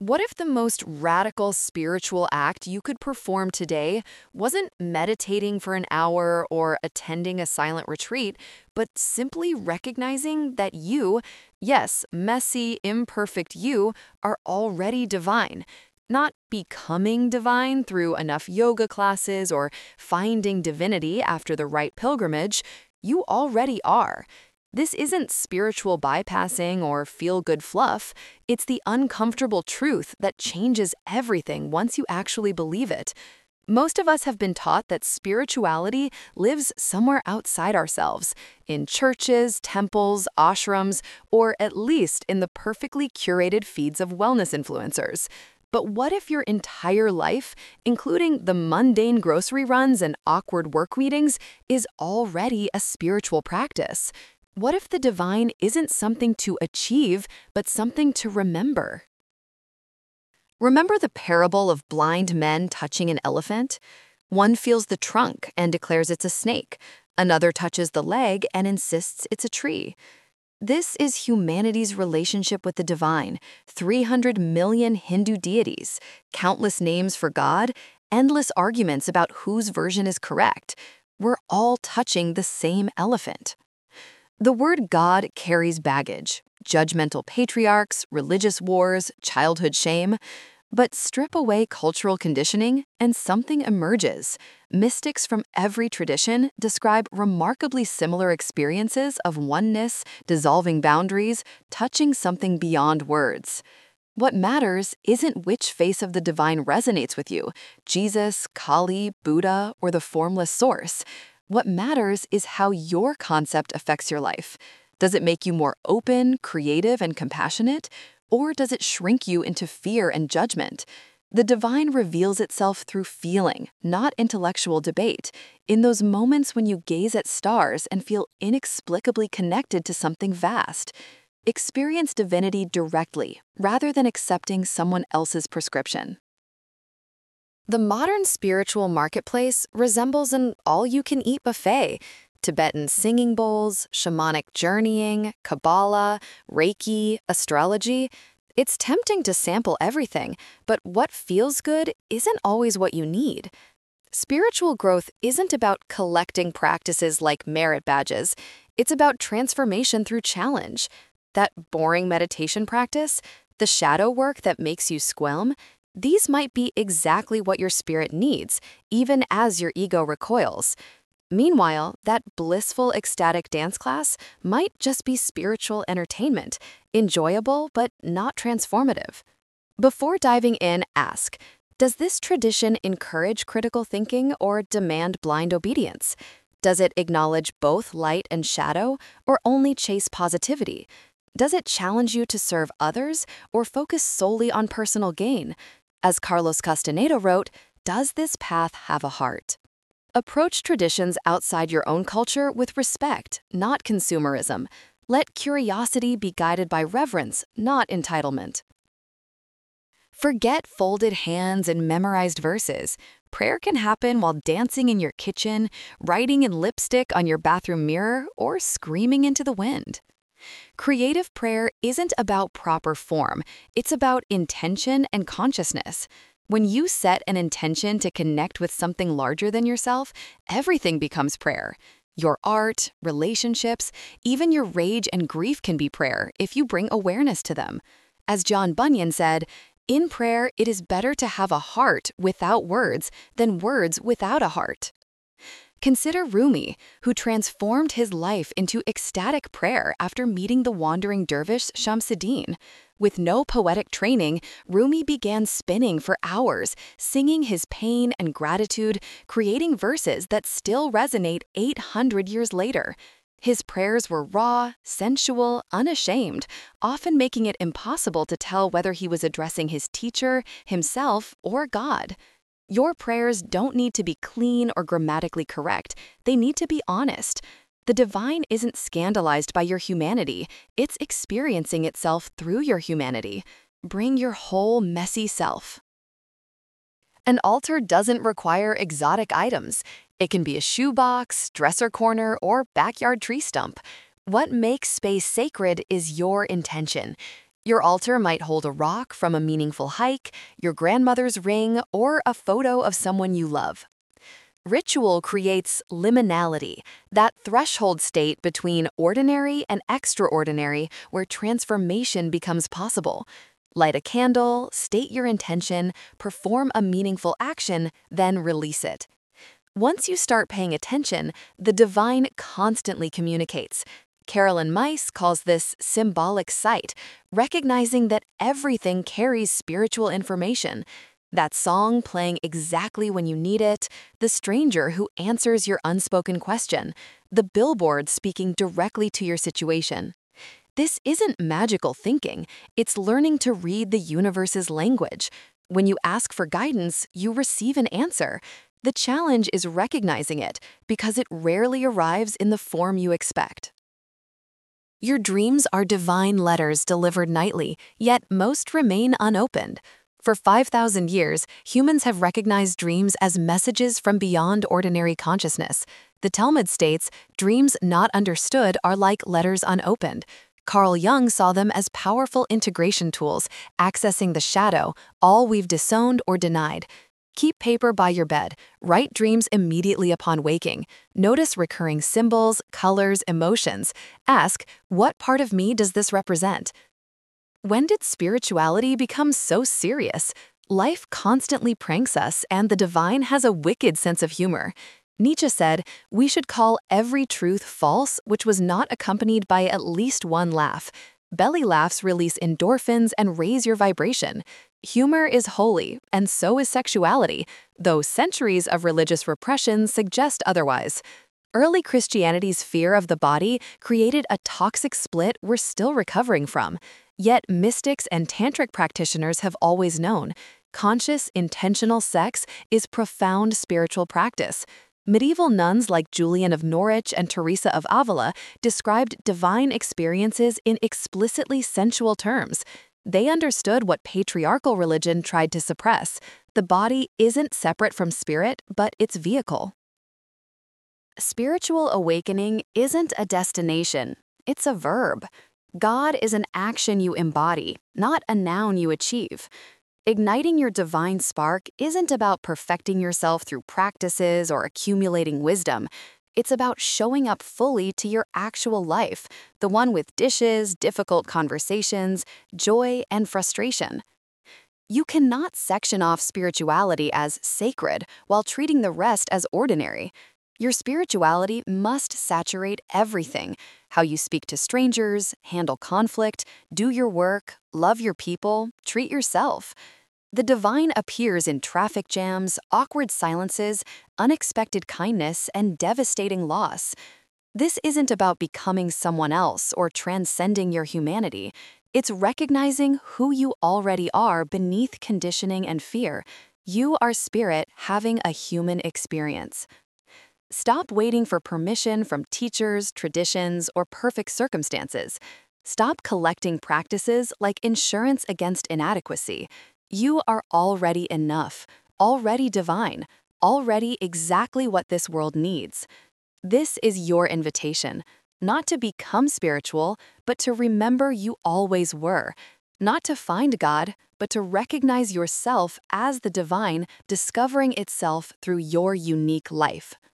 What if the most radical spiritual act you could perform today wasn't meditating for an hour or attending a silent retreat, but simply recognizing that you, yes, messy, imperfect you, are already divine? Not becoming divine through enough yoga classes or finding divinity after the right pilgrimage. You already are. This isn't spiritual bypassing or feel good fluff. It's the uncomfortable truth that changes everything once you actually believe it. Most of us have been taught that spirituality lives somewhere outside ourselves, in churches, temples, ashrams, or at least in the perfectly curated feeds of wellness influencers. But what if your entire life, including the mundane grocery runs and awkward work meetings, is already a spiritual practice? What if the divine isn't something to achieve, but something to remember? Remember the parable of blind men touching an elephant? One feels the trunk and declares it's a snake. Another touches the leg and insists it's a tree. This is humanity's relationship with the divine: 300 million Hindu deities, countless names for God, endless arguments about whose version is correct. We're all touching the same elephant. The word God carries baggage: judgmental patriarchs, religious wars, childhood shame. But strip away cultural conditioning, and something emerges. Mystics from every tradition describe remarkably similar experiences of oneness, dissolving boundaries, touching something beyond words. What matters isn't which face of the divine resonates with you: Jesus, Kali, Buddha, or the formless source. What matters is how your concept affects your life. Does it make you more open, creative, and compassionate? Or does it shrink you into fear and judgment? The divine reveals itself through feeling, not intellectual debate, in those moments when you gaze at stars and feel inexplicably connected to something vast. Experience divinity directly, rather than accepting someone else's prescription. The modern spiritual marketplace resembles an all-you-can-eat buffet: Tibetan singing bowls, shamanic journeying, Kabbalah, Reiki, astrology. It's tempting to sample everything, but what feels good isn't always what you need. Spiritual growth isn't about collecting practices like merit badges. It's about transformation through challenge. That boring meditation practice, the shadow work that makes you squirm, these might be exactly what your spirit needs, even as your ego recoils. Meanwhile, that blissful, ecstatic dance class might just be spiritual entertainment, enjoyable but not transformative. Before diving in, ask, does this tradition encourage critical thinking or demand blind obedience? Does it acknowledge both light and shadow, or only chase positivity? Does it challenge you to serve others or focus solely on personal gain? As Carlos Castaneda wrote, does this path have a heart? Approach traditions outside your own culture with respect, not consumerism. Let curiosity be guided by reverence, not entitlement. Forget folded hands and memorized verses. Prayer can happen while dancing in your kitchen, writing in lipstick on your bathroom mirror, or screaming into the wind. Creative prayer isn't about proper form, it's about intention and consciousness. When you set an intention to connect with something larger than yourself, everything becomes prayer. Your art, relationships, even your rage and grief can be prayer if you bring awareness to them. As John Bunyan said, in prayer, it is better to have a heart without words than words without a heart. Consider Rumi, who transformed his life into ecstatic prayer after meeting the wandering dervish Shamsuddin. With no poetic training, Rumi began spinning for hours, singing his pain and gratitude, creating verses that still resonate 800 years later. His prayers were raw, sensual, unashamed, often making it impossible to tell whether he was addressing his teacher, himself, or God. Your prayers don't need to be clean or grammatically correct. They need to be honest. The divine isn't scandalized by your humanity. It's experiencing itself through your humanity. Bring your whole messy self. An altar doesn't require exotic items. It can be a shoebox, dresser corner, or backyard tree stump. What makes space sacred is your intention. Your altar might hold a rock from a meaningful hike, your grandmother's ring, or a photo of someone you love. Ritual creates liminality, that threshold state between ordinary and extraordinary where transformation becomes possible. Light a candle, state your intention, perform a meaningful action, then release it. Once you start paying attention, the divine constantly communicates. Carolyn Myss calls this symbolic sight, recognizing that everything carries spiritual information. That song playing exactly when you need it, the stranger who answers your unspoken question, the billboard speaking directly to your situation. This isn't magical thinking, it's learning to read the universe's language. When you ask for guidance, you receive an answer. The challenge is recognizing it, because it rarely arrives in the form you expect. Your dreams are divine letters delivered nightly, yet most remain unopened. For 5,000 years, humans have recognized dreams as messages from beyond ordinary consciousness. The Talmud states, dreams not understood are like letters unopened. Carl Jung saw them as powerful integration tools, accessing the shadow, all we've disowned or denied. Keep paper by your bed. Write dreams immediately upon waking. Notice recurring symbols, colors, emotions. Ask, what part of me does this represent? When did spirituality become so serious? Life constantly pranks us, and the divine has a wicked sense of humor. Nietzsche said, we should call every truth false which was not accompanied by at least one laugh. Belly laughs release endorphins and raise your vibration. Humor is holy, and so is sexuality, though centuries of religious repression suggest otherwise. Early Christianity's fear of the body created a toxic split we're still recovering from. Yet mystics and tantric practitioners have always known, conscious, intentional sex is profound spiritual practice. Medieval nuns like Julian of Norwich and Teresa of Avila described divine experiences in explicitly sensual terms. They understood what patriarchal religion tried to suppress. The body isn't separate from spirit, but its vehicle. Spiritual awakening isn't a destination, it's a verb. God is an action you embody, not a noun you achieve. Igniting your divine spark isn't about perfecting yourself through practices or accumulating wisdom. It's about showing up fully to your actual life, the one with dishes, difficult conversations, joy, and frustration. You cannot section off spirituality as sacred while treating the rest as ordinary. Your spirituality must saturate everything: how you speak to strangers, handle conflict, do your work, love your people, treat yourself. The divine appears in traffic jams, awkward silences, unexpected kindness, and devastating loss. This isn't about becoming someone else or transcending your humanity. It's recognizing who you already are beneath conditioning and fear. You are spirit having a human experience. Stop waiting for permission from teachers, traditions, or perfect circumstances. Stop collecting practices like insurance against inadequacy. You are already enough, already divine, already exactly what this world needs. This is your invitation, not to become spiritual, but to remember you always were. Not to find God, but to recognize yourself as the divine discovering itself through your unique life.